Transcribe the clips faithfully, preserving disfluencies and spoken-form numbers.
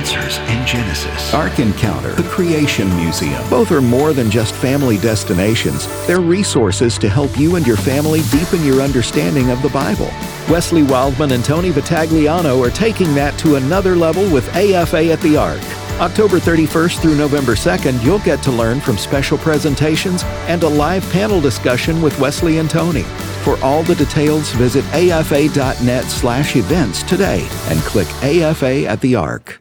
Answers in Genesis. Ark Encounter, the Creation Museum. Both are more than just family destinations. They're resources to help you and your family deepen your understanding of the Bible. Wesley Wildman and Tony Vitagliano are taking that to another level with A F A at the Ark. October thirty-first through November second, you'll get to learn from special presentations and a live panel discussion with Wesley and Tony. For all the details, visit afa.net slash events today and click A F A at the Ark.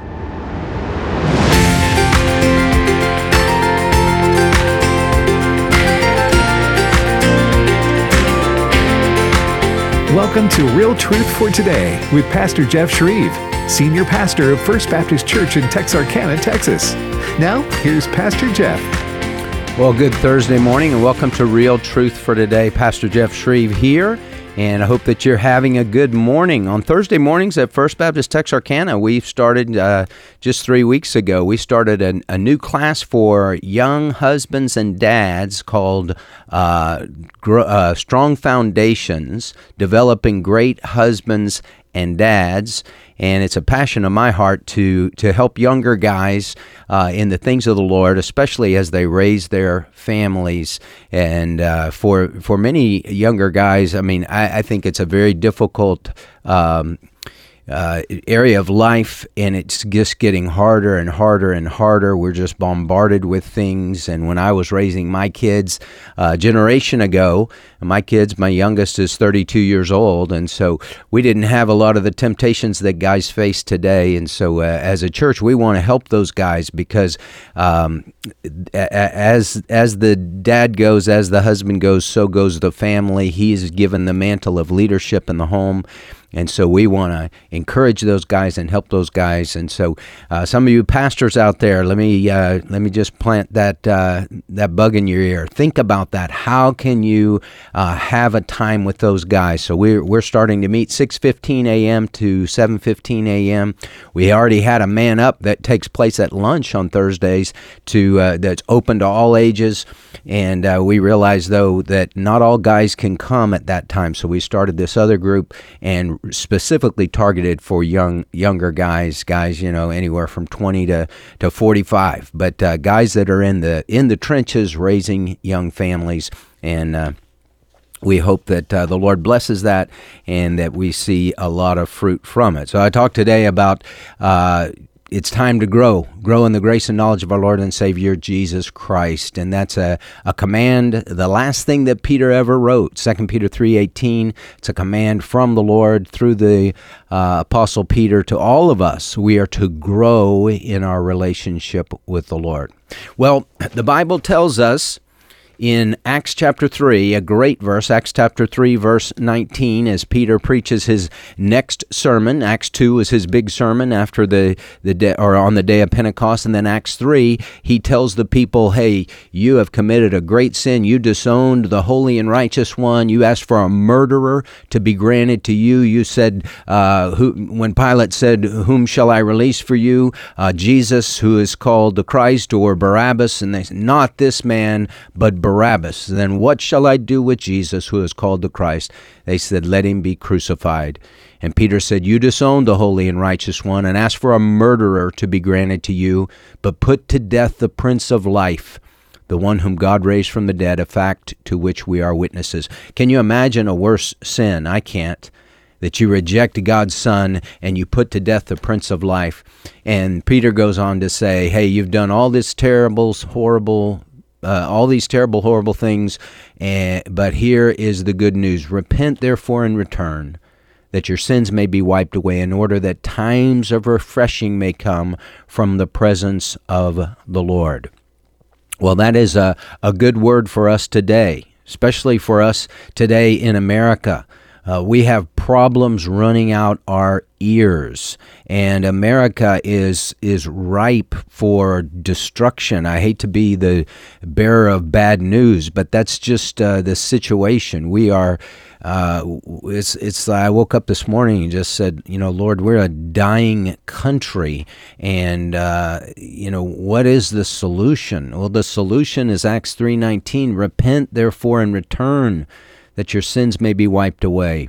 Welcome to Real Truth for Today with Pastor Jeff Shreve, Senior Pastor of First Baptist Church in Texarkana, Texas. Now, here's Pastor Jeff. Well, good Thursday morning and welcome to Real Truth for Today. Pastor Jeff Shreve here, and I hope that you're having a good morning. On Thursday mornings at First Baptist Texarkana, we've started uh, just three weeks ago, we started a, a new class for young husbands and dads called uh, Gr- uh, Strong Foundations, Developing Great Husbands and Dads. And it's a passion of my heart to to help younger guys uh, in the things of the Lord, especially as they raise their families. And uh, for for many younger guys, I mean, I, I think it's a very difficult um, uh, area of life, and it's just getting harder and harder and harder. We're just bombarded with things. And when I was raising my kids uh, a generation ago, my kids, my youngest is thirty-two years old, and so we didn't have a lot of the temptations that guys face today. And so uh, as a church, we want to help those guys because um, as as the dad goes, as the husband goes, so goes the family. He's given the mantle of leadership in the home. And so we want to encourage those guys and help those guys. And so uh, some of you pastors out there, let me uh, let me just plant that uh, that bug in your ear. Think about that. How can you uh, have a time with those guys? So we're we're starting to meet six fifteen a.m. to seven fifteen a.m. We already had a man up that takes place at lunch on Thursdays to uh, that's open to all ages. And uh, we realized though that not all guys can come at that time. So we started this other group and specifically targeted for young younger guys, guys, you know, anywhere from twenty to, to forty-five, but uh, guys that are in the in the trenches raising young families. And uh, we hope that uh, the Lord blesses that and that we see a lot of fruit from it. So I talked today about uh, it's time to grow, grow in the grace and knowledge of our Lord and Savior, Jesus Christ. And that's a, a command, the last thing that Peter ever wrote, Second Peter three eighteen. It's a command from the Lord through the uh, Apostle Peter to all of us. We are to grow in our relationship with the Lord. Well, the Bible tells us in Acts chapter three, a great verse, Acts chapter three, verse nineteen, as Peter preaches his next sermon. Acts two is his big sermon after the, the day, or on the day of Pentecost. And then Acts three, he tells the people, hey, you have committed a great sin. You disowned the holy and righteous one. You asked for a murderer to be granted to you. You said, uh, who, when Pilate said, whom shall I release for you? Uh, Jesus, who is called the Christ, or Barabbas. And they said, not this man, but Barabbas. Barabbas. Then what shall I do with Jesus, who is called the Christ? They said, let him be crucified. And Peter said, you disowned the holy and righteous one and asked for a murderer to be granted to you, but put to death the Prince of Life, the one whom God raised from the dead, a fact to which we are witnesses. Can you imagine a worse sin? I can't. That you reject God's Son and you put to death the Prince of Life. And Peter goes on to say, hey, you've done all this terrible, horrible Uh, all these terrible, horrible things, and, but here is the good news. Repent, therefore, and return, that your sins may be wiped away, in order that times of refreshing may come from the presence of the Lord. Well, that is a, a good word for us today, especially for us today in America. Uh, we have problems running out our ears, and America is is ripe for destruction. I hate to be the bearer of bad news, but that's just uh, the situation. We are. Uh, it's it's. I woke up this morning and just said, you know, Lord, we're a dying country, and uh, you know, what is the solution? Well, the solution is Acts three nineteen. Repent, therefore, and return, that your sins may be wiped away.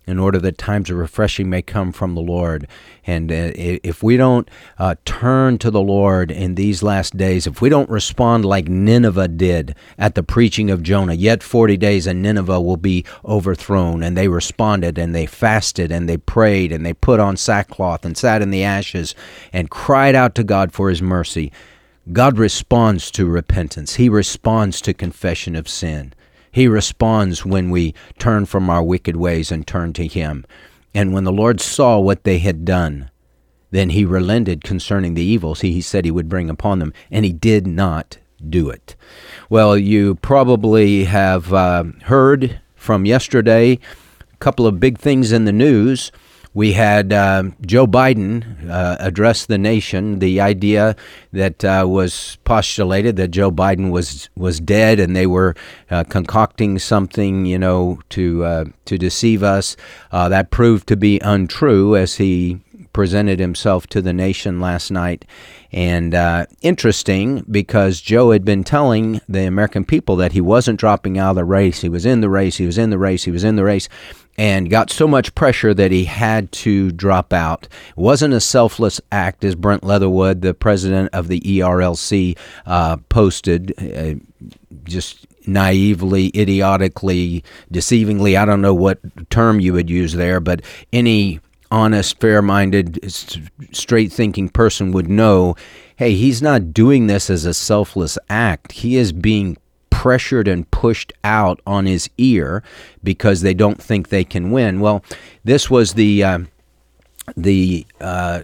in order that times of refreshing may come from the Lord. And uh, if we don't uh, turn to the Lord in these last days, if we don't respond like Nineveh did at the preaching of Jonah, yet forty days and Nineveh will be overthrown. And they responded, and they fasted, and they prayed, and they put on sackcloth and sat in the ashes and cried out to God for his mercy. God responds to repentance. He responds to confession of sin. He responds when we turn from our wicked ways and turn to him. And when the Lord saw what they had done, then he relented concerning the evils he, he said he would bring upon them, and he did not do it. Well, you probably have uh, heard from yesterday a couple of big things in the news. We had uh, Joe Biden uh, address the nation. The idea that uh, was postulated that Joe Biden was was dead, and they were uh, concocting something, you know, to uh, to deceive us. Uh, that proved to be untrue as he presented himself to the nation last night. And uh, interesting, because Joe had been telling the American people that he wasn't dropping out of the race. He was in the race. He was in the race. He was in the race. And got so much pressure that he had to drop out. It wasn't a selfless act, as Brent Leatherwood, the president of the E R L C, uh, posted, uh, just naively, idiotically, deceivingly. I don't know what term you would use there, but any honest, fair-minded, straight-thinking person would know, hey, he's not doing this as a selfless act. He is being pressured and pushed out on his ear because they don't think they can win. Well, this was the uh, the uh,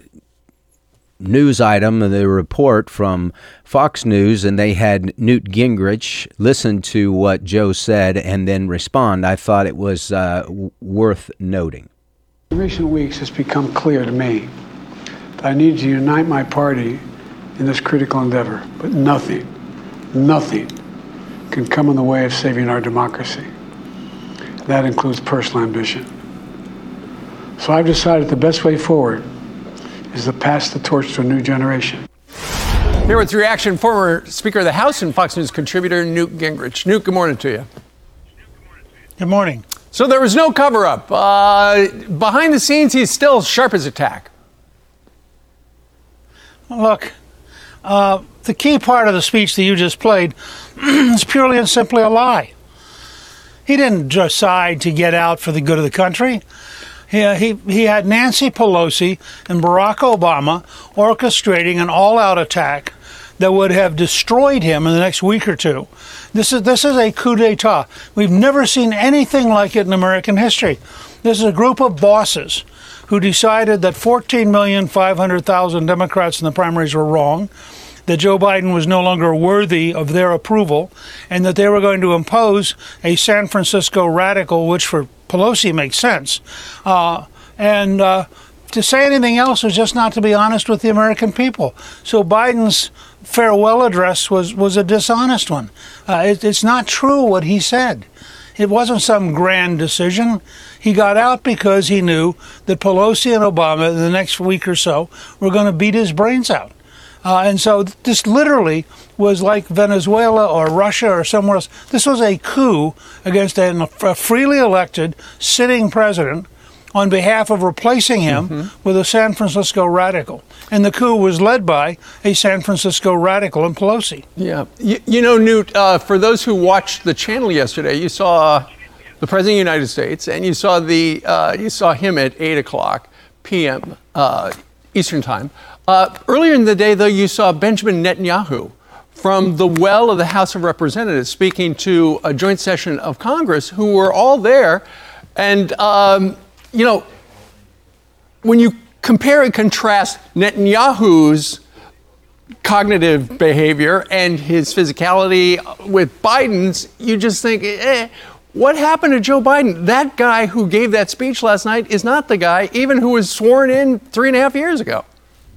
news item, the report from Fox News, and they had Newt Gingrich listen to what Joe said and then respond. I thought it was uh, w- worth noting. In recent weeks, it's become clear to me that I need to unite my party in this critical endeavor, but nothing, nothing can come in the way of saving our democracy. That includes personal ambition. So I've decided the best way forward is to pass the torch to a new generation. Here with reaction, former Speaker of the House and Fox News contributor Newt Gingrich. Newt, good morning to you. Good morning. So there was no cover-up. Uh, behind the scenes, he's still sharp as a tack. Look, uh, the key part of the speech that you just played is purely and simply a lie. He didn't decide to get out for the good of the country. He, he, he had Nancy Pelosi and Barack Obama orchestrating an all-out attack that would have destroyed him in the next week or two. This is this is a coup d'etat. We've never seen anything like it in American history. This is a group of bosses who decided that fourteen million five hundred thousand Democrats in the primaries were wrong, that Joe Biden was no longer worthy of their approval, and that they were going to impose a San Francisco radical, which for Pelosi makes sense. Uh, and uh, to say anything else was just not to be honest with the American people. So Biden's farewell address was, was a dishonest one. Uh, it, it's not true what he said. It wasn't some grand decision. He got out because he knew that Pelosi and Obama in the next week or so were going to beat his brains out. Uh, and so this literally was like Venezuela or Russia or somewhere else. This was a coup against a, a freely elected sitting president on behalf of replacing him mm-hmm. with a San Francisco radical. And the coup was led by a San Francisco radical in Pelosi. Yeah. You, you know, Newt, uh, for those who watched the channel yesterday, you saw the President of the United States, and you saw the uh, you saw him at eight o'clock p.m. Uh, Eastern Time. Uh, earlier in the day, though, you saw Benjamin Netanyahu from the well of the House of Representatives speaking to a joint session of Congress who were all there. And, um, you know, when you compare and contrast Netanyahu's cognitive behavior and his physicality with Biden's, you just think, eh, what happened to Joe Biden? That guy who gave that speech last night is not the guy even who was sworn in three and a half years ago.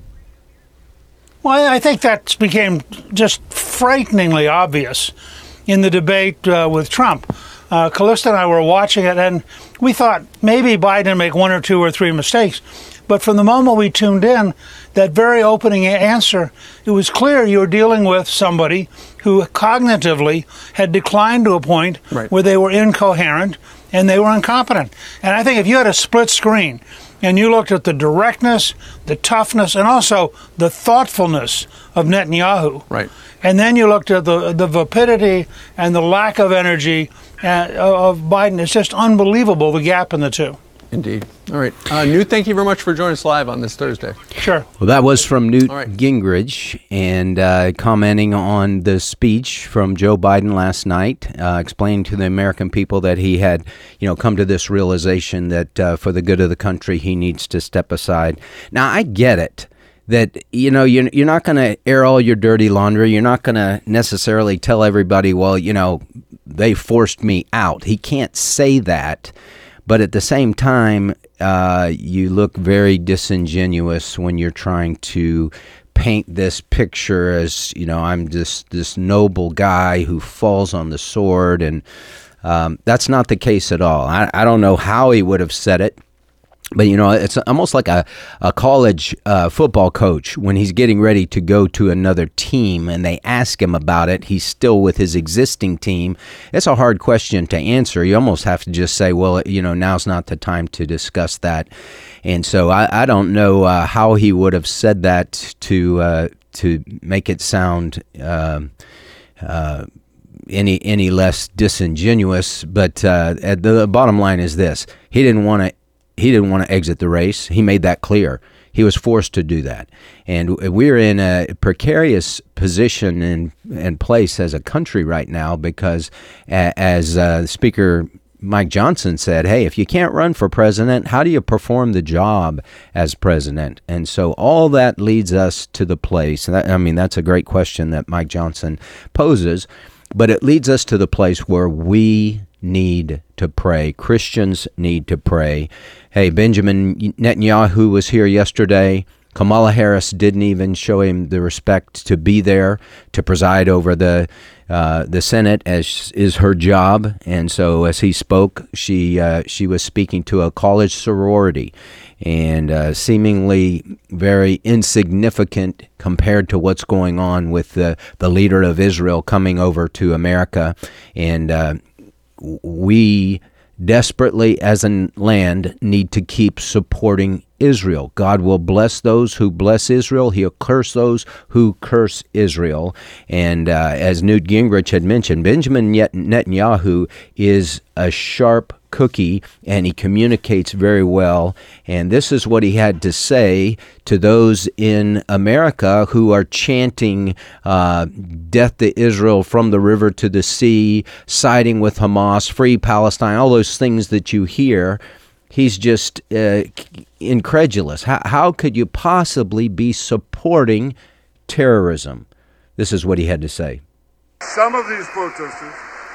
Well, I think that became just frighteningly obvious in the debate uh, with Trump. Uh, Callista and I were watching it, and we thought maybe Biden would make one or two or three mistakes. But from the moment we tuned in, that very opening answer, it was clear you were dealing with somebody who cognitively had declined to a point right. where they were incoherent, and they were incompetent. And I think if you had a split screen and you looked at the directness, the toughness, and also the thoughtfulness of Netanyahu, Right. and then you looked at the the vapidity and the lack of energy uh, of Biden, it's just unbelievable, the gap in the two. Indeed. All right. Uh, Newt, thank you very much for joining us live on this Thursday. Sure. Well, that was from Newt All right. Gingrich, and uh, commenting on the speech from Joe Biden last night, uh, explaining to the American people that he had, you know, come to this realization that uh, for the good of the country, he needs to step aside. Now, I get it. That, you know, you're, you're not going to air all your dirty laundry. You're not going to necessarily tell everybody, well, you know, they forced me out. He can't say that. But at the same time, uh, you look very disingenuous when you're trying to paint this picture as, you know, I'm this, this noble guy who falls on the sword. And um, that's not the case at all. I, I don't know how he would have said it. But, you know, it's almost like a, a college uh, football coach when he's getting ready to go to another team and they ask him about it. He's still with his existing team. It's a hard question to answer. You almost have to just say, well, you know, now's not the time to discuss that. And so I, I don't know uh, how he would have said that to uh, to make it sound uh, uh, any any less disingenuous. But uh, at the bottom line is this. He didn't want to He didn't want to exit the race. He made that clear. He was forced to do that. And we're in a precarious position and, and place as a country right now because, as uh, Speaker Mike Johnson said, hey, if you can't run for president, how do you perform the job as president? And so all that leads us to the place. That, I mean, that's a great question that Mike Johnson poses, but it leads us to the place where we need to pray. Christians need to pray. Hey, Benjamin Netanyahu was here yesterday. Kamala Harris didn't even show him the respect to be there, to preside over the uh, the Senate, as is her job. And so as he spoke, she uh, she was speaking to a college sorority, and uh, seemingly very insignificant compared to what's going on with the, the leader of Israel coming over to America. And uh, we desperately, as a land, need to keep supporting Israel. God will bless those who bless Israel. He'll curse those who curse Israel. And uh, as Newt Gingrich had mentioned, Benjamin Netanyahu is a sharp cookie, and he communicates very well. And this is what he had to say to those in America who are chanting uh, death to Israel from the river to the sea, siding with Hamas, free Palestine, all those things that you hear. He's just uh, incredulous. How, how could you possibly be supporting terrorism? This is what he had to say. Some of these protesters,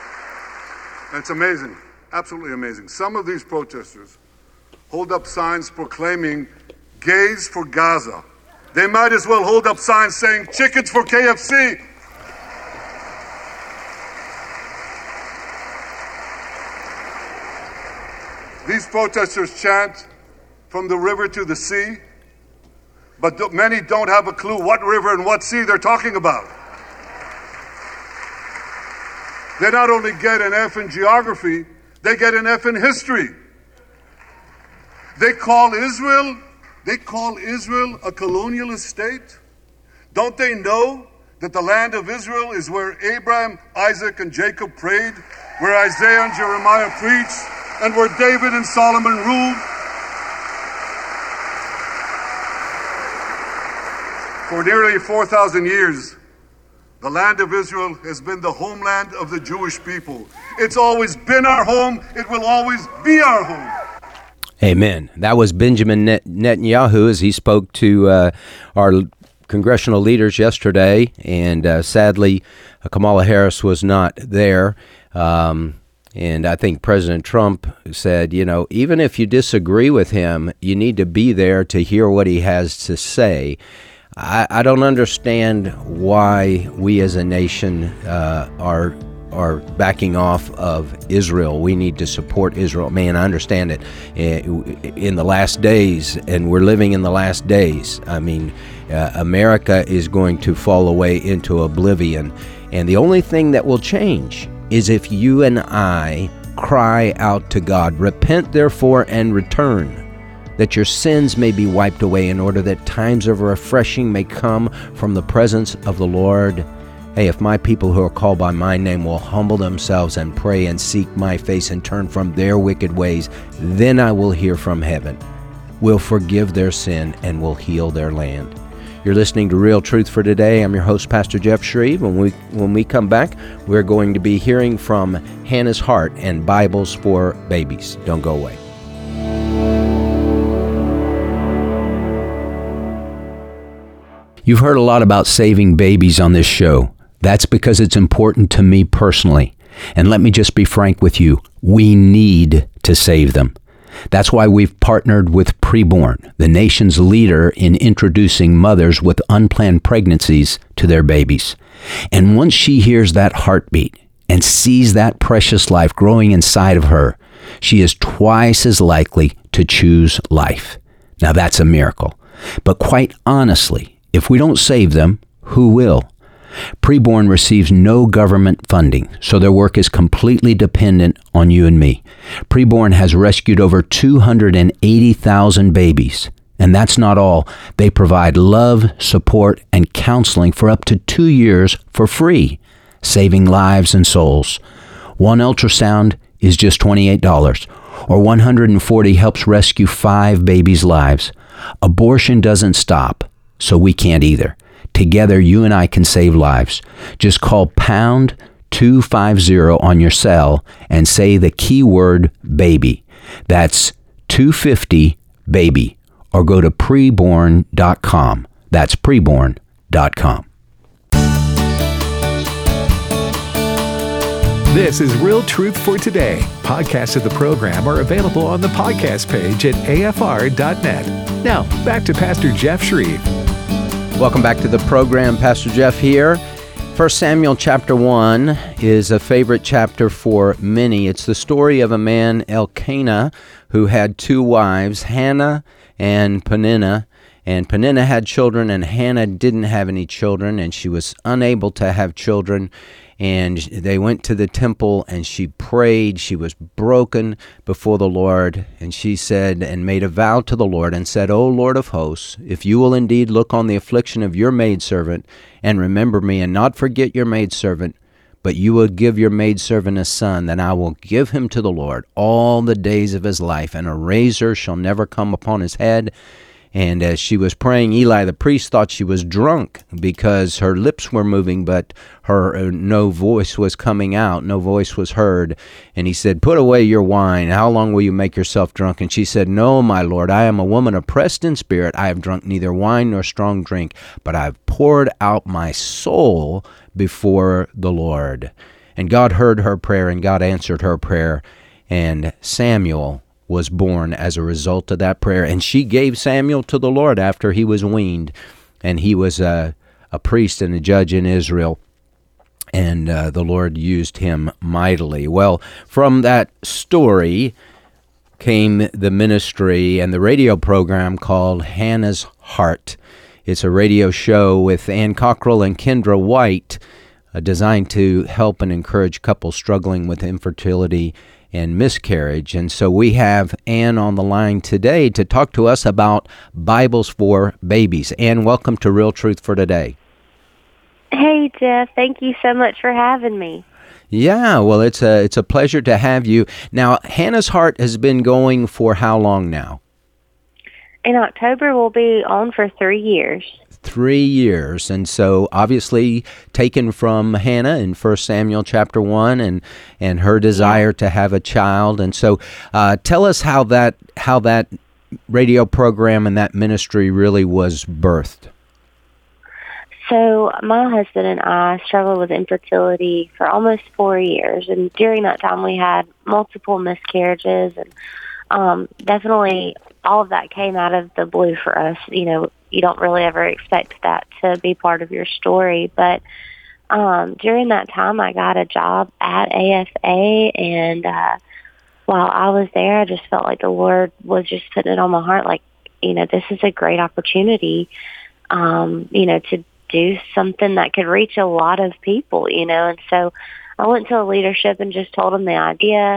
it's amazing, absolutely amazing. Some of these protesters hold up signs proclaiming gays for Gaza. They might as well hold up signs saying chickens for K F C. These protesters chant from the river to the sea, but many don't have a clue what river and what sea they're talking about. They not only get an F in geography, they get an F in history. They call Israel, they call Israel a colonialist state. Don't they know that the land of Israel is where Abraham, Isaac, and Jacob prayed, where Isaiah and Jeremiah preached, and where David and Solomon ruled? For nearly four thousand years, the land of Israel has been the homeland of the Jewish people. It's always been our home. It will always be our home. Amen. That was Benjamin Netanyahu as he spoke to uh, our congressional leaders yesterday, and uh, sadly, Kamala Harris was not there. Um, and I think President Trump said, you know, even if you disagree with him, you need to be there to hear what he has to say. I, I don't understand why we as a nation uh, are are backing off of Israel. We need to support Israel. Man, I understand it. In the last days, and we're living in the last days, I mean, uh, America is going to fall away into oblivion. And the only thing that will change is if you and I cry out to God. Repent, therefore, and return, that your sins may be wiped away, in order that times of refreshing may come from the presence of the Lord. Hey, if my people who are called by my name will humble themselves and pray and seek my face and turn from their wicked ways, then I will hear from heaven, will forgive their sin, and will heal their land. You're listening to Real Truth for Today. I'm your host, Pastor Jeff Shreve. When we when we come back, we're going to be hearing from Hannah's Heart and Bibles for Babies. Don't go away. You've heard a lot about saving babies on this show. That's because it's important to me personally. And let me just be frank with you. We need to save them. That's why we've partnered with Preborn, the nation's leader in introducing mothers with unplanned pregnancies to their babies. And once she hears that heartbeat and sees that precious life growing inside of her, she is twice as likely to choose life. Now that's a miracle. But quite honestly, if we don't save them, who will? Preborn receives no government funding, so their work is completely dependent on you and me. Preborn has rescued over two hundred eighty thousand babies. And that's not all. They provide love, support, and counseling for up to two years for free, saving lives and souls. One ultrasound is just twenty-eight dollars, or one hundred forty helps rescue five babies' lives. Abortion doesn't stop, so we can't either. Together, you and I can save lives. Just call pound two fifty on your cell and say the keyword baby. That's two fifty baby. Or go to preborn dot com. That's preborn dot com. This is Real Truth for Today. Podcasts of the program are available on the podcast page at A F R dot net. Now, back to Pastor Jeff Shreve. Welcome back to the program. Pastor Jeff here. First Samuel chapter one is a favorite chapter for many. It's the story of a man, Elkanah, who had two wives, Hannah and Peninnah. And Peninnah had children, and Hannah didn't have any children, and she was unable to have children. And they went to the temple, and she prayed. She was broken before the Lord, and she said and made a vow to the Lord and said, O Lord of hosts, if you will indeed look on the affliction of your maidservant and remember me and not forget your maidservant, but you will give your maidservant a son, then I will give him to the Lord all the days of his life, and a razor shall never come upon his head. And as she was praying, Eli the priest thought she was drunk because her lips were moving, but her uh, no voice was coming out, no voice was heard. And he said, put away your wine. How long will you make yourself drunk? And she said, no, my Lord, I am a woman oppressed in spirit. I have drunk neither wine nor strong drink, but I have poured out my soul before the Lord. And God heard her prayer, and God answered her prayer. And Samuel was born as a result of that prayer. And she gave Samuel to the Lord after he was weaned. And he was a, a priest and a judge in Israel. And uh, the Lord used him mightily. Well, from that story came the ministry and the radio program called Hannah's Heart. It's a radio show with Ann Cockrell and Kendra White, uh, designed to help and encourage couples struggling with infertility and miscarriage. And so we have Ann on the line today to talk to us about Bibles for Babies. Ann, welcome to Real Truth for Today. Hey, Jeff. Thank you so much for having me. Yeah, well, it's a it's a pleasure to have you. Now, Hannah's Heart has been going for how long now? In October, we'll be on for three years. Three years. And so obviously taken from Hannah in First Samuel chapter one and, and her desire to have a child. And so uh, tell us how that how that radio program and that ministry really was birthed. So my husband and I struggled with infertility for almost four years. And during that time, we had multiple miscarriages. And um, definitely all of that came out of the blue for us. You know, you don't really ever expect that to be part of your story. But um, during that time, I got a job at A F A, and uh, while I was there, I just felt like the Lord was just putting it on my heart, like, you know, this is a great opportunity, um, you know, to do something that could reach a lot of people, you know. And so I went to the leadership and just told them the idea.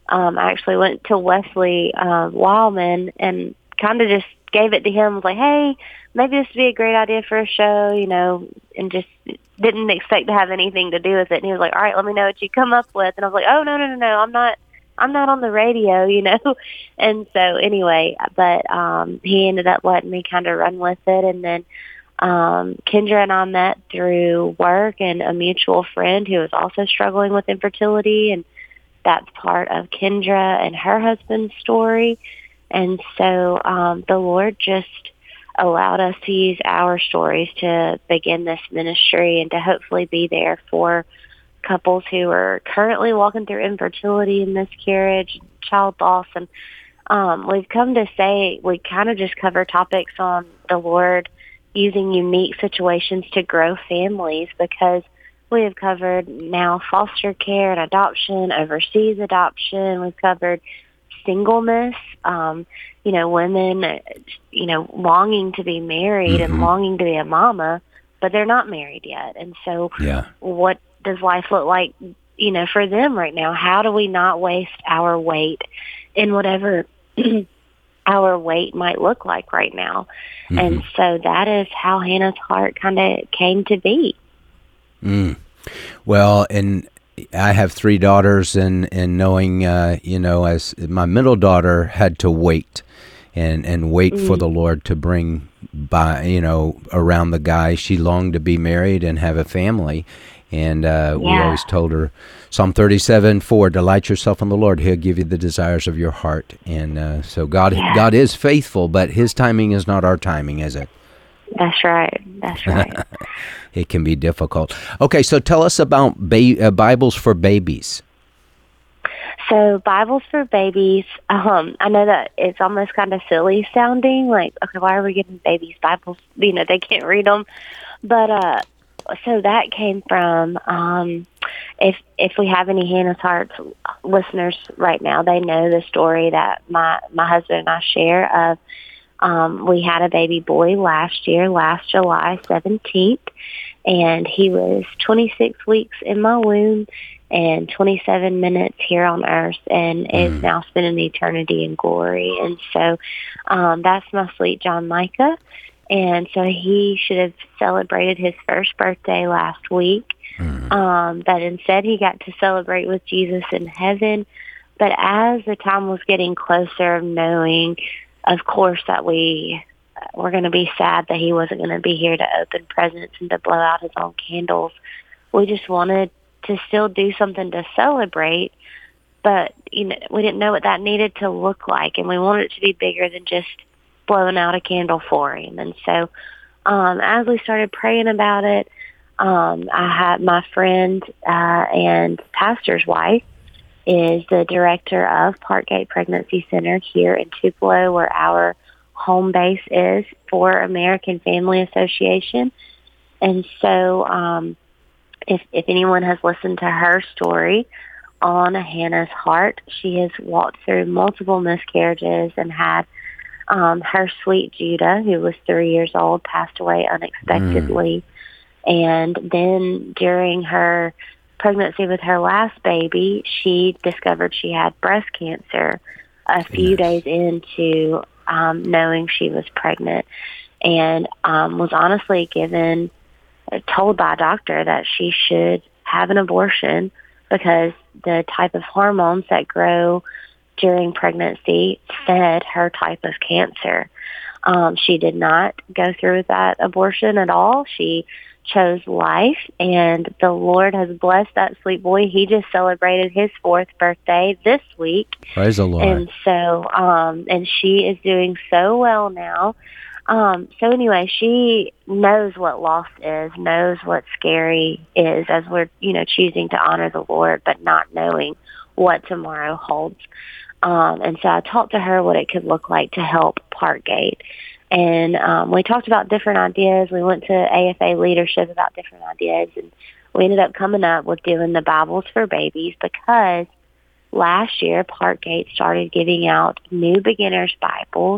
um, I actually went to Wesley uh, Wildman and kind of just gave it to him. Was like, hey, maybe this would be a great idea for a show, you know, and just didn't expect to have anything to do with it. And he was like, all right, let me know what you come up with. And I was like, oh, no, no, no, no, I'm not. I'm not on the radio, you know. And so anyway, but um, he ended up letting me kind of run with it. And then um, Kendra and I met through work and a mutual friend who was also struggling with infertility. And that's part of Kendra and her husband's story. And so um, the Lord just allowed us to use our stories to begin this ministry and to hopefully be there for couples who are currently walking through infertility and miscarriage, child loss. And um, we've come to say we kind of just cover topics on the Lord using unique situations to grow families, because we have covered now foster care and adoption, overseas adoption. We've covered singleness, um, you know, women, you know, longing to be married mm-hmm. and longing to be a mama, but they're not married yet. And so yeah. what does life look like, you know, for them right now? How do we not waste our weight in whatever our weight might look like right now? Mm-hmm. And so that is how Hannah's Heart kind of came to be. Mm. Well, and I have three daughters, and, and knowing, uh, you know, as my middle daughter had to wait and, and wait mm-hmm. for the Lord to bring by, you know, around the guy. She longed to be married and have a family. And uh, yeah. we always told her, Psalm thirty-seven four, delight yourself in the Lord. He'll give you the desires of your heart. And uh, so God yeah. God is faithful, but his timing is not our timing, is it? That's right. That's right. It can be difficult. Okay, so tell us about ba- uh, Bibles for babies. So Bibles for babies, um, I know that it's almost kind of silly sounding, like, okay, why are we giving babies Bibles? You know, they can't read them. But uh, so that came from, um, if if we have any Hannah's Hearts listeners right now, they know the story that my, my husband and I share of, um, we had a baby boy last year, last July seventeenth, and he was twenty-six weeks in my womb and twenty-seven minutes here on earth, and mm. is now spending eternity in glory. And so um, that's my sweet John Micah. And so he should have celebrated his first birthday last week, mm. um, but instead he got to celebrate with Jesus in heaven. But as the time was getting closer, knowing, of course, that we were going to be sad that he wasn't going to be here to open presents and to blow out his own candles, we just wanted to still do something to celebrate, but you know, we didn't know what that needed to look like, and we wanted it to be bigger than just blowing out a candle for him. And so um, as we started praying about it, um, I had my friend uh, and pastor's wife is the director of Parkgate Pregnancy Center here in Tupelo, where our home base is for American Family Association. And so um, if, if anyone has listened to her story on Hannah's Heart, she has walked through multiple miscarriages and had um, her sweet Judah, who was three years old, passed away unexpectedly. Mm. And then during her pregnancy with her last baby, she discovered she had breast cancer a few yes. days into um, knowing she was pregnant, and um, was honestly given, uh, told by a doctor that she should have an abortion because the type of hormones that grow during pregnancy fed her type of cancer. Um, she did not go through with that abortion at all. She chose life, and the Lord has blessed that sweet boy. He just celebrated his fourth birthday this week. Praise the Lord. And so, um, and she is doing so well now. Um, so anyway, she knows what loss is, knows what scary is as we're, you know, choosing to honor the Lord, but not knowing what tomorrow holds. Um, and so I talked to her what it could look like to help Parkgate. And um, we talked about different ideas. We went to A F A leadership about different ideas, and we ended up coming up with doing the Bibles for babies because last year Parkgate started giving out new beginners Bibles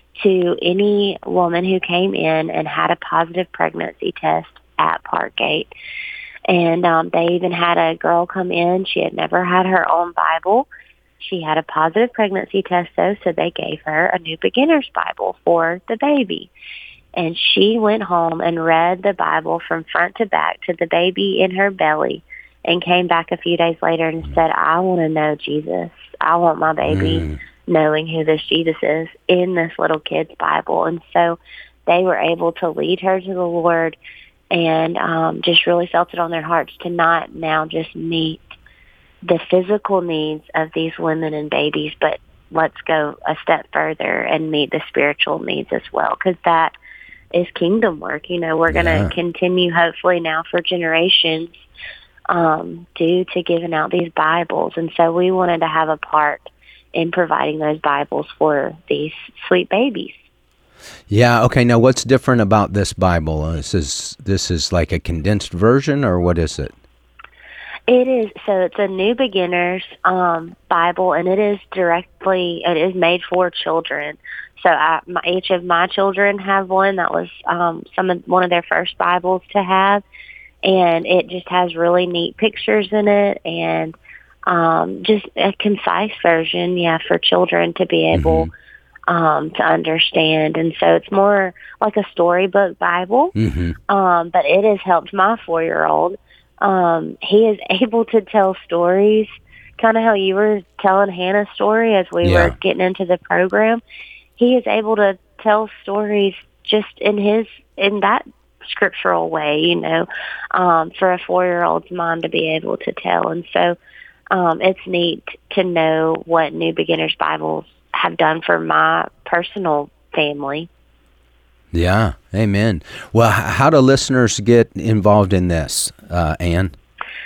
to any woman who came in and had a positive pregnancy test at Parkgate. And um, they even had a girl come in. She had never had her own Bible, She had a positive pregnancy test, though, so they gave her a New Beginner's Bible for the baby. And she went home and read the Bible from front to back to the baby in her belly and came back a few days later and said, I want to know Jesus. I want my baby mm. knowing who this Jesus is in this little kid's Bible. And so they were able to lead her to the Lord and um, just really felt it on their hearts to not now just meet the physical needs of these women and babies, but let's go a step further and meet the spiritual needs as well, because that is kingdom work. You know, we're going to yeah. continue, hopefully now for generations, um, due to giving out these Bibles. And so we wanted to have a part in providing those Bibles for these sweet babies. Yeah. Okay. Now, what's different about this Bible? Uh, this is this is like a condensed version, or what is it? It is. So it's a New Beginner's um, Bible, and it is directly. It is made for children. So I, my, each of my children have one. That was um, some of one of their first Bibles to have, and it just has really neat pictures in it, and um, just a concise version, yeah, for children to be able. Mm-hmm. Um, to understand. And so it's more like a storybook Bible, mm-hmm. um, but it has helped my four-year-old. Um, he is able to tell stories, kind of how you were telling Hannah's story as we yeah. were getting into the program. He is able to tell stories just in his, in that scriptural way, you know, um, for a four-year-old's mind to be able to tell. And so um, it's neat to know what New Beginner's Bibles have done for my personal family. Yeah, amen. Well, how do listeners get involved in this, uh, Ann?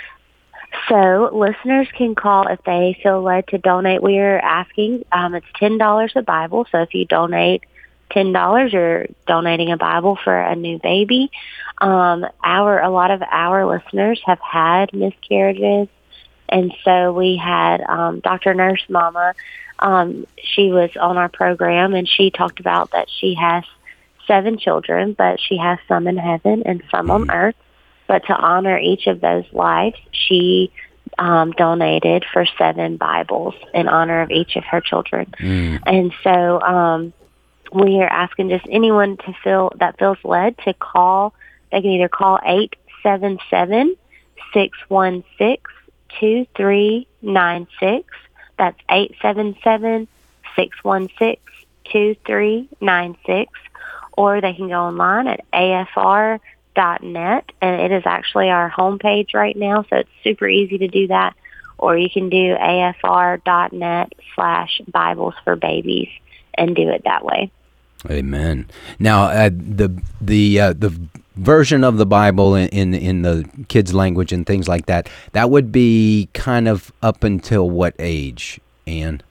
So listeners can call if they feel led to donate. We are asking, um, it's ten dollars a Bible. So if you donate ten dollars, you're donating a Bible for a new baby. Um, our a lot of our listeners have had miscarriages, and so we had um, Doctor Nurse Mama. Um, she was on our program, and she talked about that she has seven children, but she has some in heaven and some mm-hmm. on earth. But to honor each of those lives, she um, donated for seven Bibles in honor of each of her children. Mm. And so um, we are asking just anyone to feel that feels led to call. They can either call eight seven seven, six one six, two three nine six. That's eight seven seven, six one six, two three nine six, or they can go online at A F R dot net, and it is actually our homepage right now, so it's super easy to do that, or you can do A F R dot net slash Bibles for Babies and do it that way. Amen. Now, uh, the the uh, the version of the Bible in, in in the kids' language and things like that, that would be kind of up until what age, Ann?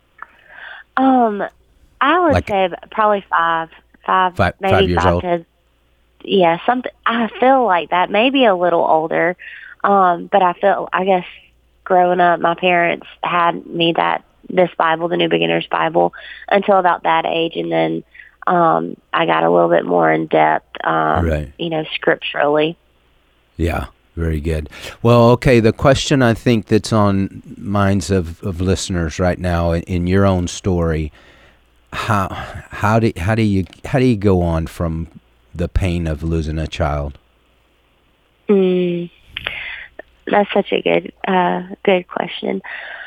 Um, I would like, say probably five, five, five maybe five years five old. to yeah, something. I feel like that, maybe a little older. Um, but I feel, I guess, growing up, my parents had me that this Bible, the New Beginner's Bible, until about that age, and then um, I got a little bit more in depth, um, right. you know, scripturally. Yeah, very good. Well, okay, the question I think that's on minds of, of listeners right now in, in your own story, how how do how do you how do you go on from the pain of losing a child? Mm, that's such a good uh, good question.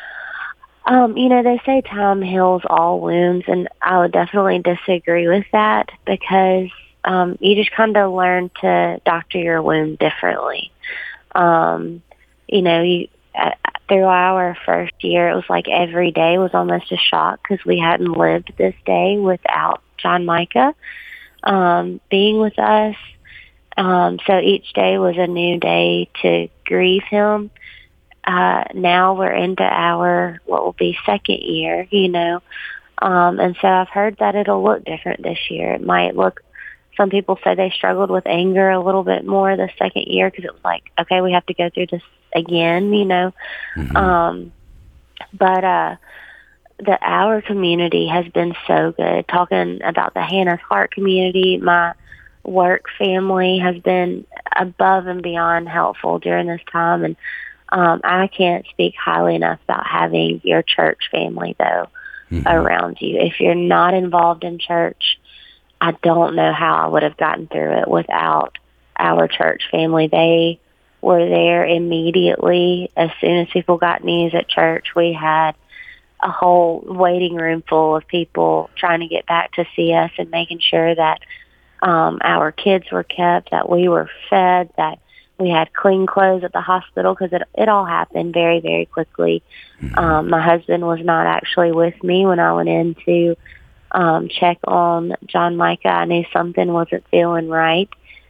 Um, you know, they say time heals all wounds, and I would definitely disagree with that, because um, you just kind of learn to doctor your wound differently. Um, you know, you, uh, through our first year, it was like every day was almost a shock, because we hadn't lived this day without John Micah um, being with us. Um, so each day was a new day to grieve him. Uh, now we're into our, what will be second year, you know. Um, and so I've heard that it'll look different this year. It might look, some people say they struggled with anger a little bit more the second year, because it was like, okay, we have to go through this again, you know. Mm-hmm. Um, but uh, the our community has been so good. Talking about the Hannah's Heart community, my work family has been above and beyond helpful during this time, and Um, I can't speak highly enough about having your church family, though, mm-hmm. around you. If you're not involved in church, I don't know how I would have gotten through it without our church family. They were there immediately. As soon as people got news at church, we had a whole waiting room full of people trying to get back to see us and making sure that um, our kids were kept, that we were fed, that we had clean clothes at the hospital, because it, it all happened very, very quickly. Mm-hmm. Um, my husband was not actually with me when I went in to um, check on John Micah. I knew something wasn't feeling right.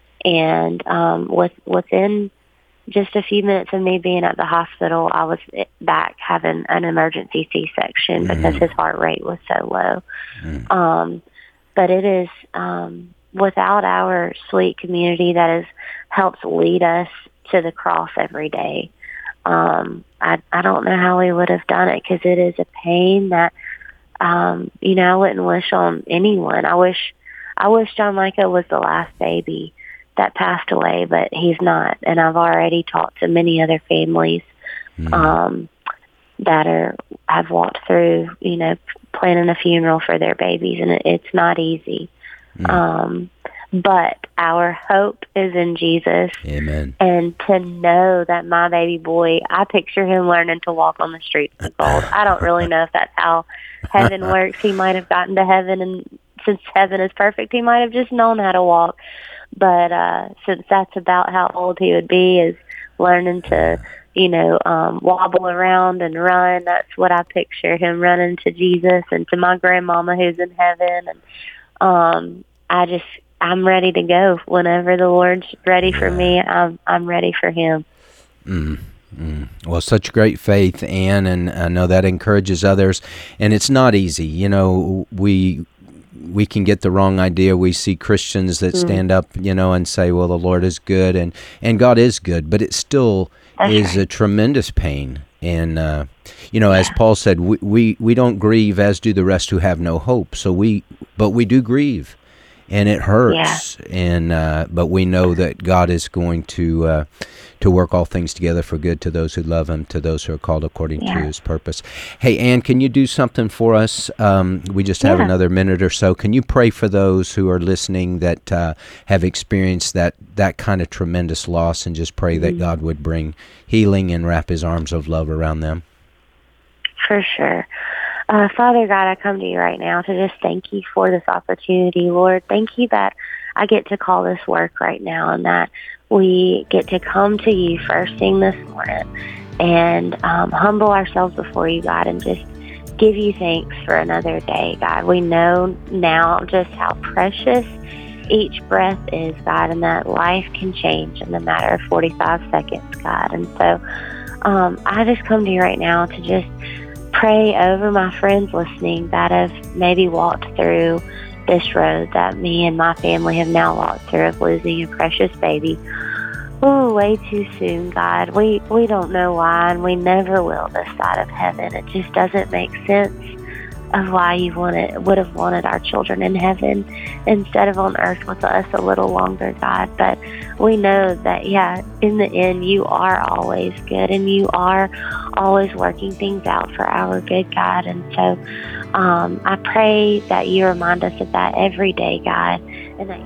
And um, with, within just a few minutes of me being at the hospital, I was back having an emergency C-section mm-hmm. because his heart rate was so low. Mm-hmm. Um, but it is um, without our sweet community that has helped lead us to the cross every day. Um, I, I don't know how we would have done it, because it is a pain that, um, you know, I wouldn't wish on anyone. I wish, I wish John Micah was the last baby that passed away, but he's not. And I've already talked to many other families mm. um, that are have walked through, you know, planning a funeral for their babies, and it, it's not easy. Mm. Um, but our hope is in Jesus. Amen. And to know that my baby boy, I picture him learning to walk on the streets of gold. I don't really know if that's how heaven works. He might have gotten to heaven, and since heaven is perfect, he might have just known how to walk. But uh, since that's about how old he would be, is learning to, you know, um, wobble around and run. That's what I picture him running to Jesus and to my grandmama who's in heaven. And um, I just, I'm ready to go. Whenever the Lord's ready for me, I'm I'm ready for him. Mm. Mm. Well, such great faith, Ann, and I know that encourages others. And it's not easy. You know, we... we can get the wrong idea. We see Christians that stand up, you know, and say, well, the Lord is good, and, and God is good, but it still That's is right. a tremendous pain. And, uh, you know, yeah. as Paul said, we, we, we don't grieve as do the rest who have no hope. So we, but we do grieve, and it hurts. Yeah. And, uh, but we know that God is going to, uh, to work all things together for good to those who love him, to those who are called according yeah. to his purpose. Hey, Ann, can you do something for us? Um, we just have yeah. another minute or so. Can you pray for those who are listening that uh, have experienced that, that kind of tremendous loss, and just pray mm-hmm. that God would bring healing and wrap his arms of love around them? For sure. Uh, Father God, I come to you right now to just thank you for this opportunity, Lord. Thank you that I get to call this work right now, and that we get to come to you first thing this morning and um, humble ourselves before you, God, and just give you thanks for another day, God. We know now just how precious each breath is, God, and that life can change in the matter of forty-five seconds, God. And so um, I just come to you right now to just pray over my friends listening that have maybe walked through this road that me and my family have now walked through, of losing a precious baby. Oh, way too soon, God. We we don't know why, and we never will this side of heaven. It just doesn't make sense of why you wanted, would have wanted our children in heaven instead of on earth with us a little longer, God. But we know that, yeah, in the end, you are always good, and you are always working things out for our good, God. And so um, I pray that you remind us of that every day, God, and that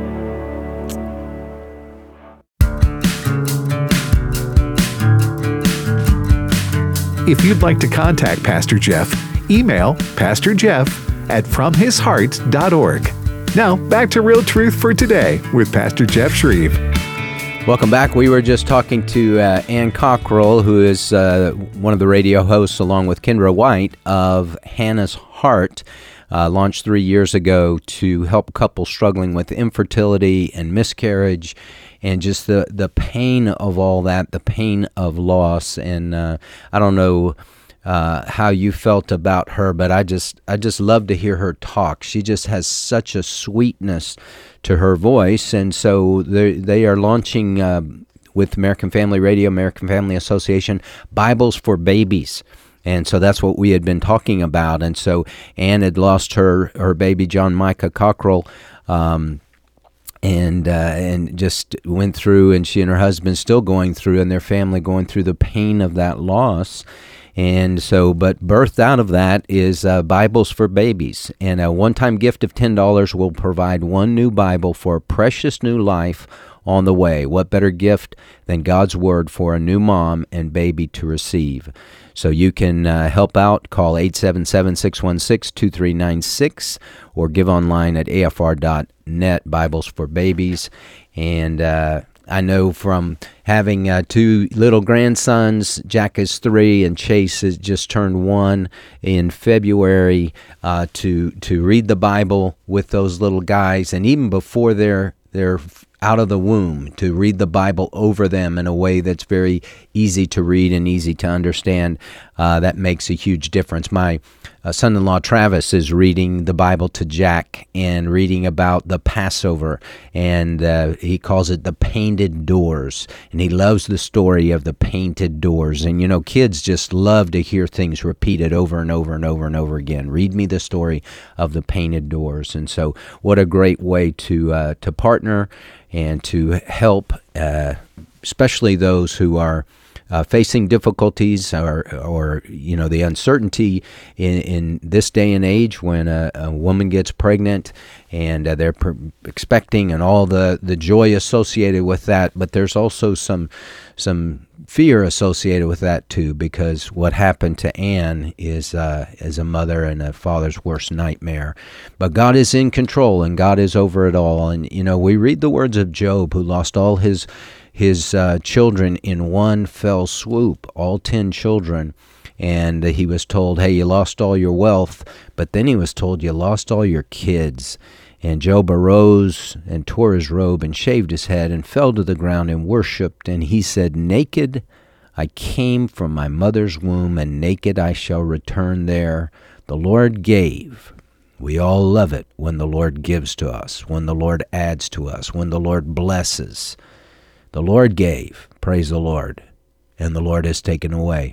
If you'd like to contact Pastor Jeff, email pastor jeff at from his heart dot org. Now, back to Real Truth for Today with Pastor Jeff Shreve. Welcome back. We were just talking to uh, Ann Cockrell, who is uh, one of the radio hosts, along with Kendra White, of Hannah's Heart, uh, launched three years ago to help couples struggling with infertility and miscarriage, and just the, the pain of all that, the pain of loss. And uh, I don't know uh, how you felt about her, but I just I just love to hear her talk. She just has such a sweetness to her voice. And so they they are launching uh, with American Family Radio, American Family Association, Bibles for Babies. And so that's what we had been talking about. And so Ann had lost her, her baby, John Micah Cockrell, um, and uh, and just went through, and she and her husband still going through, and their family going through the pain of that loss. And so, but birthed out of that is uh, Bibles for Babies. And a one-time gift of ten dollars will provide one new Bible for a precious new life on the way. What better gift than God's Word for a new mom and baby to receive? So you can uh, help out. Call eight seven seven, six one six, two three nine six or give online at A F R dot net, Bibles for Babies. And uh, I know from having uh, two little grandsons, Jack is three and Chase has just turned one in February, uh, to to read the Bible with those little guys, and even before they're they're out of the womb, to read the Bible over them in a way that's very easy to read and easy to understand. Uh, that makes a huge difference. My uh, son-in-law Travis is reading the Bible to Jack and reading about the Passover, and uh, he calls it the painted doors, and he loves the story of the painted doors. And you know, kids just love to hear things repeated over and over and over and over again. Read me the story of the painted doors. And so what a great way to uh, to partner and to help, uh, especially those who are uh, facing difficulties or, or you know, the uncertainty in, in this day and age when a, a woman gets pregnant and uh, they're per- expecting, and all the, the joy associated with that. But there's also some some fear associated with that too, because what happened to Anne is uh, is a mother and a father's worst nightmare. But God is in control, and God is over it all. And you know, we read the words of Job, who lost all his his uh, children in one fell swoop, all ten children. And he was told, hey, you lost all your wealth, but then he was told you lost all your kids. And Job arose and tore his robe and shaved his head and fell to the ground and worshipped. And he said, naked I came from my mother's womb, and naked I shall return there. The Lord gave. We all love it when the Lord gives to us, when the Lord adds to us, when the Lord blesses. The Lord gave, praise the Lord, and the Lord has taken away.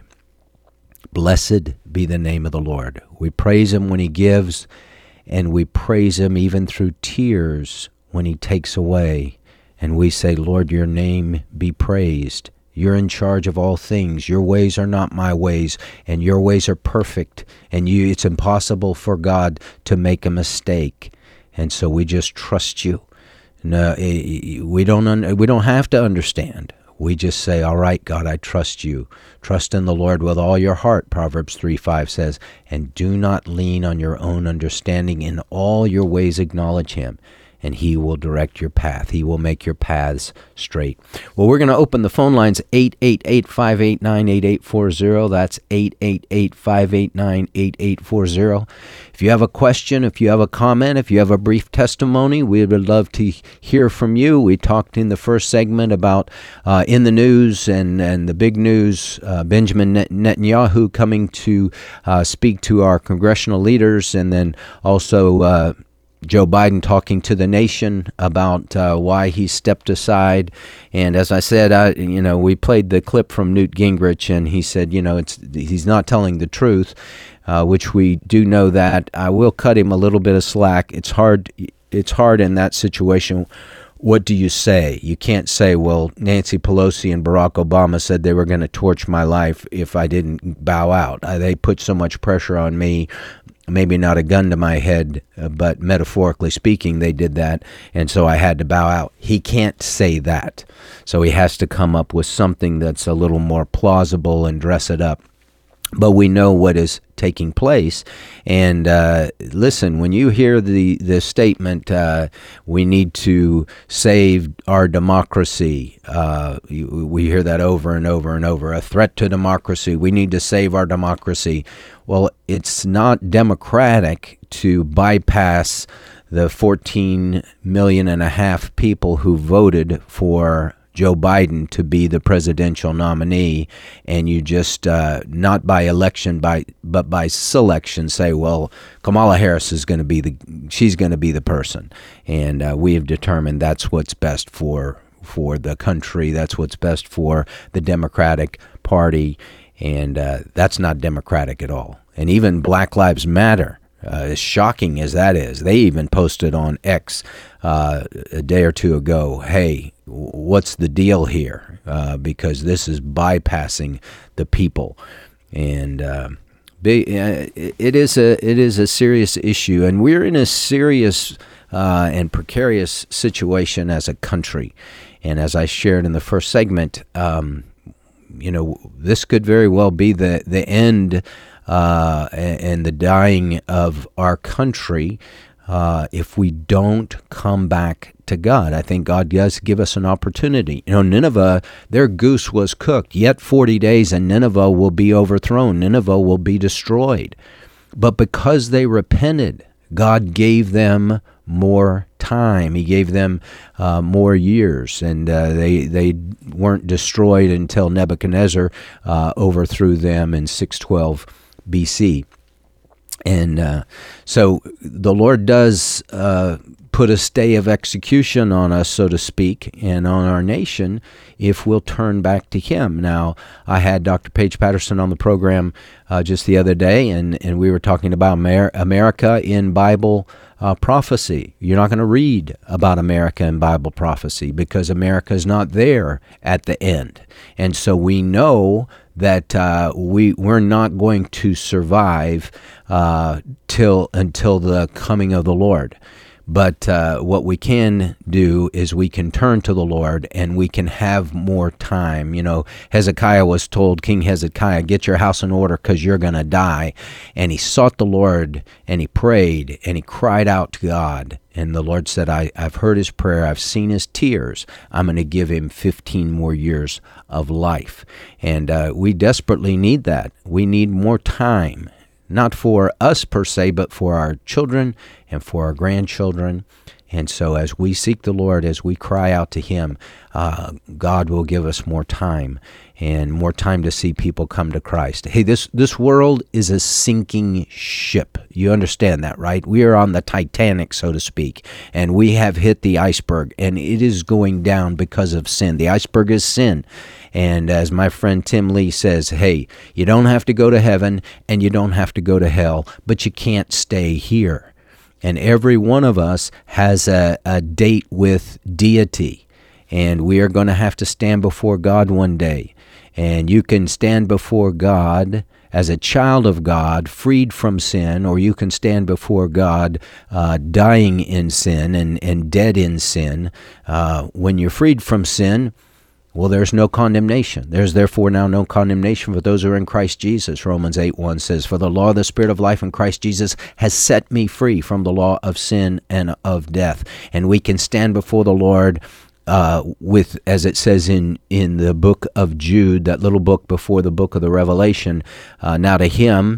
Blessed be the name of the Lord. We praise him when he gives, and we praise him even through tears when he takes away. And we say, Lord, your name be praised. You're in charge of all things. Your ways are not my ways, and your ways are perfect. And you, it's impossible for God to make a mistake. And so we just trust you. No, we don't. Un- we don't have to understand. We just say, all right, God, I trust you. Trust in the Lord with all your heart, Proverbs three five says, and do not lean on your own understanding. In all your ways acknowledge him, and he will direct your path. He will make your paths straight. Well, we're going to open the phone lines, eight eight eight, five eight nine, eight eight four zero. That's eight eight eight, five eight nine, eight eight four zero. If you have a question, if you have a comment, if you have a brief testimony, we would love to hear from you. We talked in the first segment about uh, in the news and, and the big news, uh, Benjamin Netanyahu coming to uh, speak to our congressional leaders, and then also uh, Joe Biden talking to the nation about uh, why he stepped aside. And as I said, I, you know, we played the clip from Newt Gingrich, and he said, you know, it's he's not telling the truth, uh, which we do know that. I will cut him a little bit of slack. It's hard. It's hard in that situation. What do you say? You can't say, well, Nancy Pelosi and Barack Obama said they were going to torch my life if I didn't bow out. Uh, they put so much pressure on me. Maybe not a gun to my head, uh, but metaphorically speaking, they did that, and so I had to bow out. He can't say that, so he has to come up with something that's a little more plausible and dress it up. But we know what is taking place. And uh, listen, when you hear the, the statement, uh, we need to save our democracy, uh, we hear that over and over and over, a threat to democracy, we need to save our democracy. Well, it's not democratic to bypass the fourteen million and a half people who voted for Joe Biden to be the presidential nominee, and you just, uh, not by election, by but by selection, say, well, Kamala Harris is going to be the, she's going to be the person. And uh, we have determined that's what's best for, for the country, that's what's best for the Democratic Party, and uh, that's not democratic at all. And even Black Lives Matter, Uh, as shocking as that is, they even posted on X uh, a day or two ago, hey, what's the deal here? Uh, because this is bypassing the people. And uh, it is a it is a serious issue, and we're in a serious uh, and precarious situation as a country. And as I shared in the first segment, um, you know, this could very well be the the end uh, and the dying of our country uh, if we don't come back to God. I think God does give us an opportunity. You know, Nineveh, their goose was cooked. Yet forty days and Nineveh will be overthrown. Nineveh will be destroyed. But because they repented, God gave them more time. He gave them uh, more years, and uh, they they weren't destroyed until Nebuchadnezzar uh, overthrew them in six twelve B C. And uh, so the Lord does uh, put a stay of execution on us, so to speak, and on our nation if we'll turn back to Him. Now, I had Doctor Paige Patterson on the program uh, just the other day, and, and we were talking about Amer- America in Bible uh, prophecy. You're not going to read about America in Bible prophecy because America is not there at the end. And so we know that uh, we we're not going to survive uh, till until the coming of the Lord. But uh, what we can do is we can turn to the Lord and we can have more time. You know, Hezekiah was told, King Hezekiah, get your house in order because you're going to die. And he sought the Lord and he prayed and he cried out to God. And the Lord said, I, I've heard his prayer. I've seen his tears. I'm going to give him fifteen more years of life. And uh, we desperately need that. We need more time. Not for us per se, but for our children and for our grandchildren. And so as we seek the Lord, as we cry out to Him, uh, God will give us more time and more time to see people come to Christ. Hey, this, this world is a sinking ship. You understand that, right? We are on the Titanic, so to speak, and we have hit the iceberg, and it is going down because of sin. The iceberg is sin. And as my friend Tim Lee says, hey, you don't have to go to heaven and you don't have to go to hell, but you can't stay here. And every one of us has a, a date with deity. And we are going to have to stand before God one day. And you can stand before God as a child of God, freed from sin, or you can stand before God uh, dying in sin and, and dead in sin. Uh, when you're freed from sin, well, there's no condemnation. There's therefore now no condemnation for those who are in Christ Jesus. Romans eight one says, for the law of the Spirit of life in Christ Jesus has set me free from the law of sin and of death. And we can stand before the Lord uh, with, as it says in, in the book of Jude, that little book before the book of the Revelation, uh, now to Him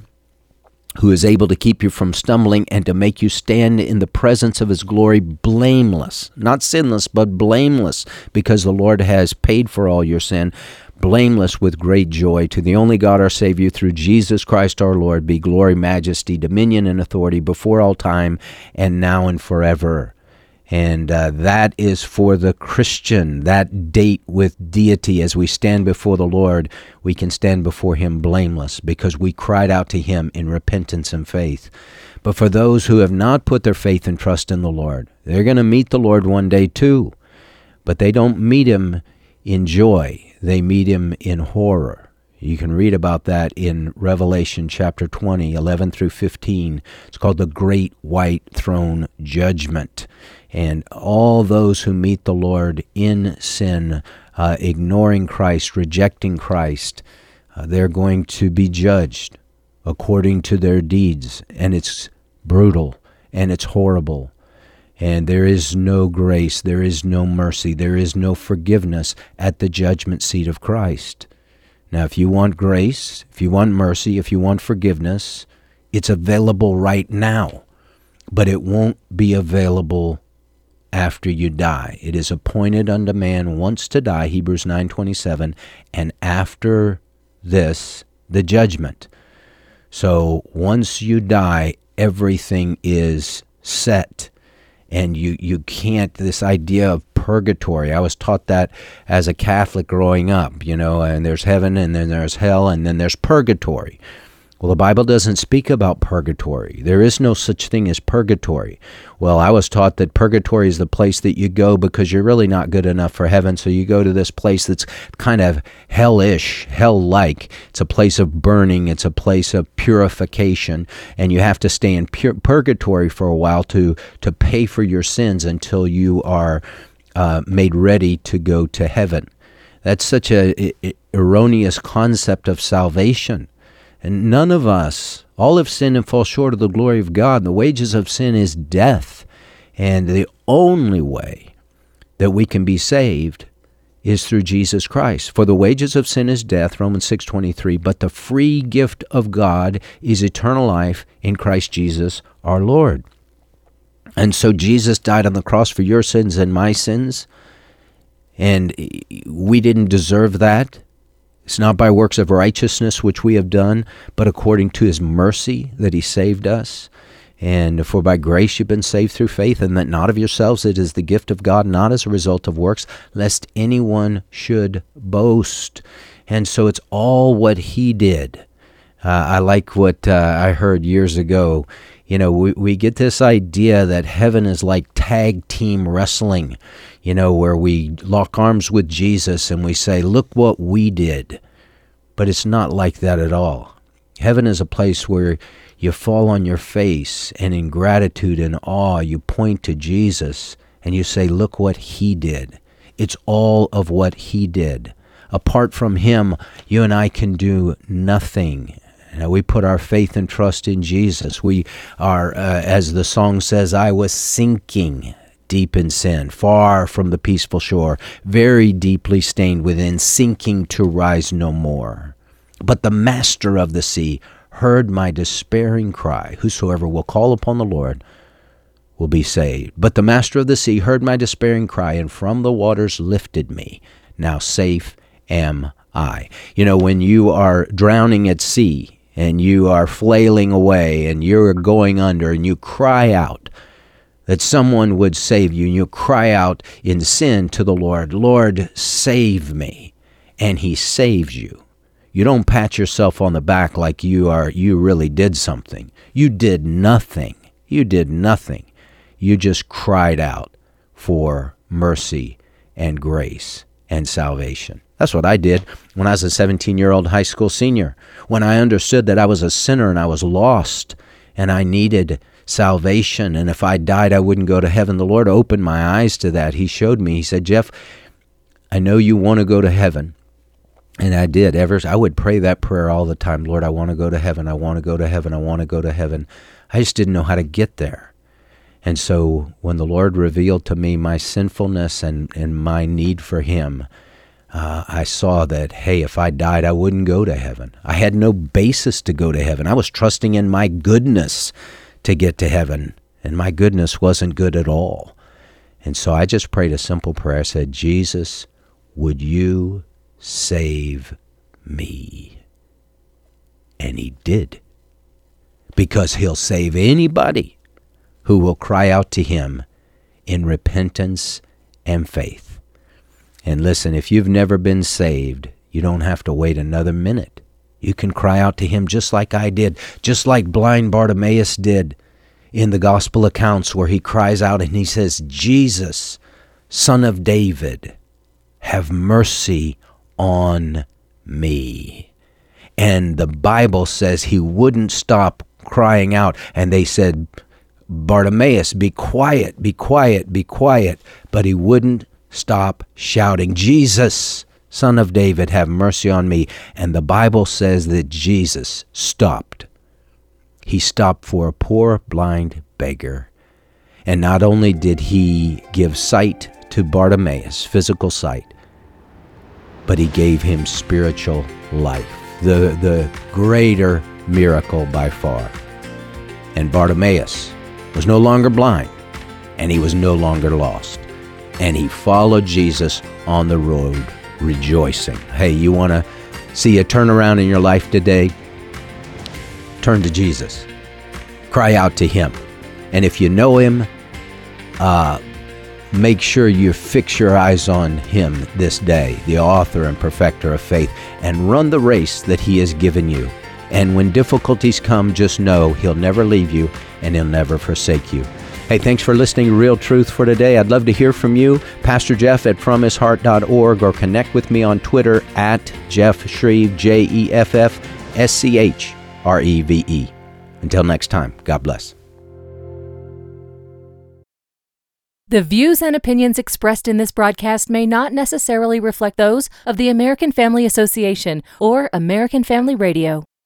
who is able to keep you from stumbling and to make you stand in the presence of His glory blameless, not sinless, but blameless, because the Lord has paid for all your sin, blameless with great joy. To the only God our Savior, through Jesus Christ our Lord, be glory, majesty, dominion, and authority before all time, and now and forever. And uh, that is for the Christian, that date with deity. As we stand before the Lord, we can stand before Him blameless because we cried out to Him in repentance and faith. But for those who have not put their faith and trust in the Lord, they're going to meet the Lord one day too. But they don't meet Him in joy. They meet Him in horror. You can read about that in Revelation chapter twenty, eleven through fifteen. It's called the Great White Throne Judgment. And all those who meet the Lord in sin, uh, ignoring Christ, rejecting Christ, uh, they're going to be judged according to their deeds. And it's brutal and it's horrible. And there is no grace, there is no mercy, there is no forgiveness at the judgment seat of Christ. Now, if you want grace, if you want mercy, if you want forgiveness, it's available right now. But it won't be available after you die. It is appointed unto man once to die, Hebrews nine twenty-seven, and after this, the judgment. So once you die, everything is set. And you, you can't, this idea of purgatory, I was taught that as a Catholic growing up, you know, and there's heaven and then there's hell and then there's purgatory. Well, the Bible doesn't speak about purgatory. There is no such thing as purgatory. Well, I was taught that purgatory is the place that you go because you're really not good enough for heaven, so you go to this place that's kind of hellish, hell-like. It's a place of burning. It's a place of purification, and you have to stay in pur- purgatory for a while to, to pay for your sins until you are uh, made ready to go to heaven. That's such a, a erroneous concept of salvation. And none of us, all have sinned and fall short of the glory of God. The wages of sin is death. And the only way that we can be saved is through Jesus Christ. For the wages of sin is death, Romans six twenty-three, but the free gift of God is eternal life in Christ Jesus our Lord. And so Jesus died on the cross for your sins and my sins. And we didn't deserve that. It's not by works of righteousness which we have done, but according to his mercy that he saved us. And for by grace you've been saved through faith, and that not of yourselves, it is the gift of God, not as a result of works, lest anyone should boast. And so it's all what he did. Uh, I like what uh, I heard years ago. You know, we, we get this idea that heaven is like tag team wrestling, you know, where we lock arms with Jesus and we say, look what we did. But it's not like that at all. Heaven is a place where you fall on your face and in gratitude and awe, you point to Jesus and you say, look what he did. It's all of what he did. Apart from him, you and I can do nothing. Now, we put our faith and trust in Jesus. We are, uh, as the song says, I was sinking deep in sin, far from the peaceful shore, very deeply stained within, sinking to rise no more. But the master of the sea heard my despairing cry. Whosoever will call upon the Lord will be saved. But the master of the sea heard my despairing cry, and from the waters lifted me. Now safe am I. You know, when you are drowning at sea, and you are flailing away, and you're going under, and you cry out that someone would save you, and you cry out in sin to the Lord, Lord, save me, and he saves you. You don't pat yourself on the back like you are, you really did something. You did nothing. You did nothing. You just cried out for mercy and grace and salvation. That's what I did when I was a seventeen-year-old high school senior, when I understood that I was a sinner and I was lost and I needed salvation, and if I died, I wouldn't go to heaven. The Lord opened my eyes to that. He showed me. He said, Jeff, I know you want to go to heaven, and I did. Ever, I would pray that prayer all the time. Lord, I want to go to heaven. I want to go to heaven. I want to go to heaven. I just didn't know how to get there. And so when the Lord revealed to me my sinfulness and, and my need for him, Uh, I saw that, hey, if I died, I wouldn't go to heaven. I had no basis to go to heaven. I was trusting in my goodness to get to heaven, and my goodness wasn't good at all. And so I just prayed a simple prayer. I said, Jesus, would you save me? And he did, because he'll save anybody who will cry out to him in repentance and faith. And listen, if you've never been saved, you don't have to wait another minute. You can cry out to him just like I did, just like blind Bartimaeus did in the gospel accounts, where he cries out and he says, Jesus, Son of David, have mercy on me. And the Bible says he wouldn't stop crying out. And they said, Bartimaeus, be quiet, be quiet, be quiet. But he wouldn't stop shouting, Jesus, Son of David, have mercy on me. And the Bible says that Jesus stopped. He stopped for a poor blind beggar. And not only did he give sight to Bartimaeus, physical sight, but he gave him spiritual life, the, the greater miracle by far. And Bartimaeus was no longer blind, and he was no longer lost. And he followed Jesus on the road, rejoicing. Hey, you want to see a turnaround in your life today? Turn to Jesus. Cry out to him. And if you know him, uh, make sure you fix your eyes on him this day, the author and perfecter of faith, and run the race that he has given you. And when difficulties come, just know He'll never leave you and He'll never forsake you. Hey, thanks for listening to Real Truth for today. I'd love to hear from you. Pastor Jeff at from his heart dot org, or connect with me on Twitter at Jeff Shreve, J E F F S C H R E V E. Until next time, God bless. The views and opinions expressed in this broadcast may not necessarily reflect those of the American Family Association or American Family Radio.